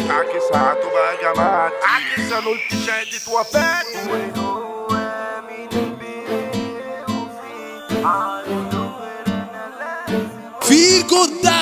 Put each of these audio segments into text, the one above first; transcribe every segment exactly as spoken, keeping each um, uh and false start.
هتعكسها هتبقى جماعات عكسها قلت شهادة وفاة. فيكو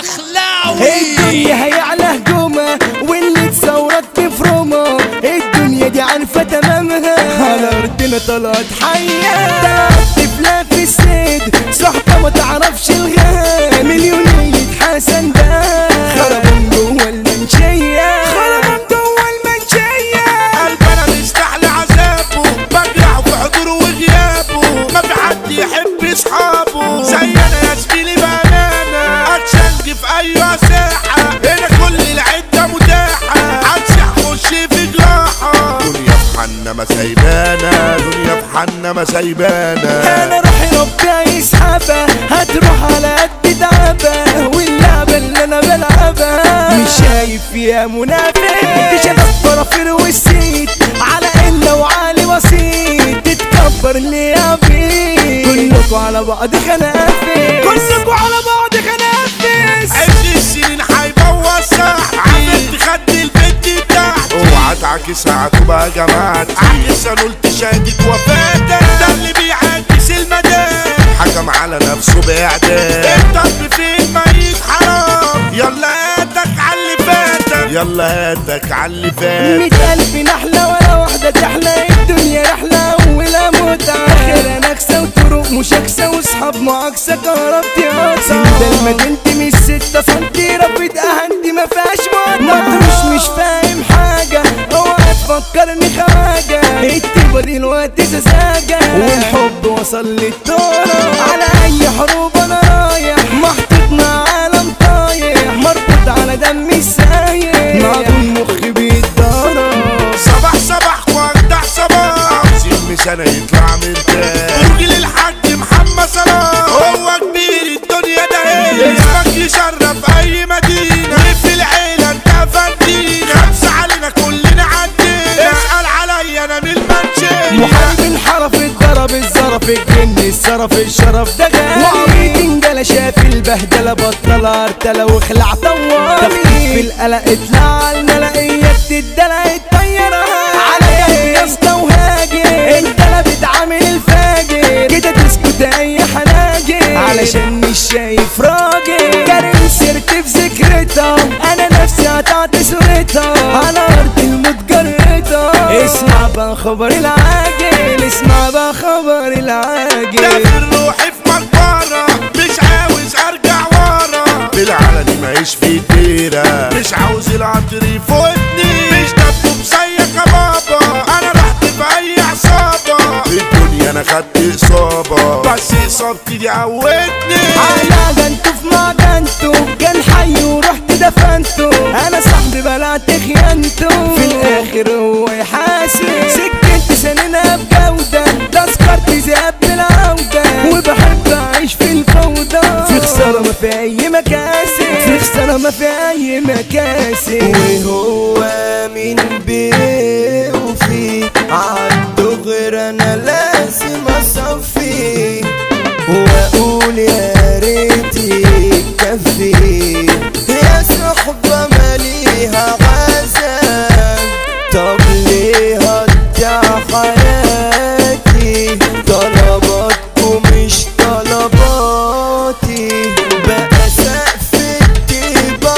الدخلاوي الدنيا هيعلى هجومة واللي تصورك تفرمه. الدنيا دي عارفة تمامها على أرضنا طلعت حية. طلعت طفلة في السيد صحبة ما تعرفش الغاب. مليونية حسن ده خربان جوا المنشية خربان جوا المنشية. قلبنا مستحلي عذابه بجرحه في حضوره وغيابه. ما في حد يحب اصحابه زينا يا زميلي بامانة. هتشنج في اي ساحة هنا كل العدة متاحة. هتسح خش في جراحة. دنيا في حنا ما سايبانا دنيا في حنا ما سايبانا. انا روحي ربي يسحبها هتروح على قد تعبها. واللعبة اللي انا بلعبها مش شايف فيها منافق. انت شايف فرافير والسيد على إلا وعلي بسيط. تتكبر ليه يا بيه كلكوا على بعض خنافس كلكوا على بعض خنافس. عشر السنين هيبوظ صح عملت خد البيت تحت. اوعى تعكسها هتبقى جماعات عكسها قلت شهادة وفاة. ده اللي بيعكس المدام حكم على نفسه باعدام. الطب فين ميت حرام يلا هاتك عاللي فاتك يلا هاتك عاللي فاتك. مية ألف نحلة ولا واحدة تحلى. الدنيا رحلة أولها متعة آخرها نكسة وطرق مشاكسة وصحاب معاكسة كهربتي أقصى. بدل ما تنتي مش ستة سنتي رفض أهنتي ما فيهاش متعة. مطروش مش فاهم حاجة اوعى تفكرني خواجة. التيبة دي الوقت سذاجة والحب وصل للدورة. على أي حروب أنا رايح محطوط مع عالم طايح. مربوط على دمي سايح معدوم مخي بيتضرب. صباح صباح واجدع صباح عاوزين مسانة يطلع من تاني. راجل الحاج محمد صلاح هو كبير الدنيا ده. اسمك يشرف اي مدينة وفي العيلة انت فندينا. خمسة علينا كلنا عدينا. اسأل عليا انا من المنشية. محارب انحرف اتضرب الزرف الجن الصرف الشرف ده غالي. وعبيد انجلة شاف البهدلة بطل ارتلى وخلع طوالي. تخفيف القلق اطلع الملائية بتدلع الطيارة. على جنب يا اسطى وهاجر انت لا بتعامل الفاجر كده تسكت اي حناجر. علشان مش شايف راجل كريم سرت في ذكرتها. انا نفسي قطعت صورتها على ارض الموت جريتها. اسمع بقى خبر العاجل اسمع بقى خبر العاجل. ده في روحي في مقبرة مش عاوز ارجع ورا. بالعلني معيش في ديرة مش عاوز العطر يفوتني. مش دبوب زيك يا بابا انا رحت في اي عصابة. في الدنيا انا خدت اصابة بس اصابتي دي عودتني. على جنتو في معجنتو كان حي ورحت دفنتو. انا صاحبي بلعت خيانته في الاخر هو يحاسب. سكت سنينها بجودة تذكرتي ذهب بالعودة. وبحب اعيش في الفوضى في خسارة ما في اي مكاسب في خسارة ما في اي مكاسب. وهو من بيه وفيه عالدغر انا لازم اصفي. واقول يا ريتي تكفي يا صحبة ماليها غزال. طب ليه هضيع حياتي طلباتكم مش طلباتي. بقى سقف الطيبة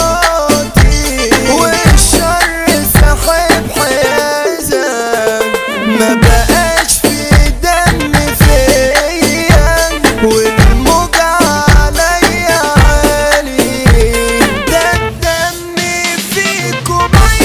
واطي والشر ساحب حيازة. ما بقاش في دم فيا والموجة عليا عالي. ده الدم فيكم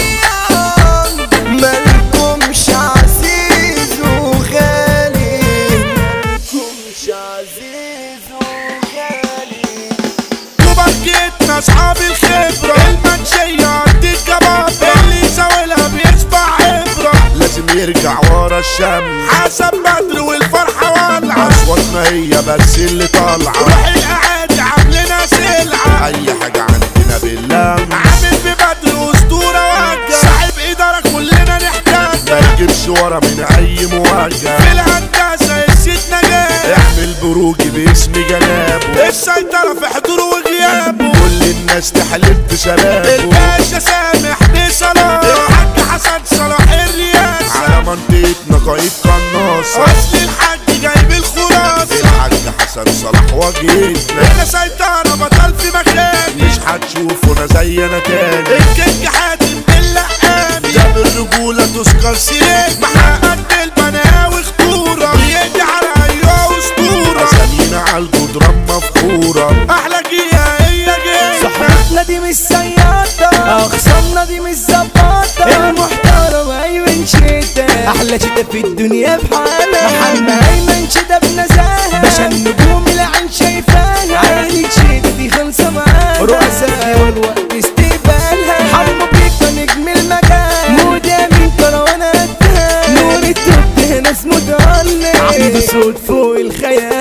مية مالكمش عزيز وغالي. مالكمش عزيز وغالي. وبركتنا اصحاب الخبرة المنشية عند الجبابرة. اللي يساويلها بيصبح عبرة لازم يرجع ورا الشمس. حسب بدر والفرحة ولعة اصواتنا هي بس اللي طالعة. روح الاعادي عاملنا سلعة اي حاجة عندنا بالله. عامل ببدر اسطورة واجهة صاحب ادارة كلنا نحتاج. ما يجيبش ورا من اي مواجهة. في الهندسة الست نجاة اعمل بروجي باسم جنابه. السيطرة في حضوره وغيابه. كل الناس تحلف بشبابه. الباشا سامح بصلاح الحاج حسن صلاح الرياسة على منطقتنا قايد قناصة اصل الحاج جايب الخلاصة. الحاج حسن صلاح واجهتنا انا سيطرة بطل في مكاني مش هتشوفونا زينا تاني. الكينج حاتم اللقاني ده بالرجولة تذكر سيرتنا محقق بالبناوي خطورة بيدي على ايوه اسطورة اسامينا عالجدران مفخورة. احلى جيها هي جيها صحبتنا دي مش سياطة اخصامنا دي مش زباطة المحترم ايمن شتا احلى شتا في الدنيا بحالها. محمد ايمن شتا بنزاهة باشا النجوم العين شايفاها. عيني شتا دي خلصة معانا رؤساء والوقت استقبالها. حمو بيكا نجم المجال مودا من كروانة نور التوب هنا اسمه ضل عنده صوت فوق الخيال.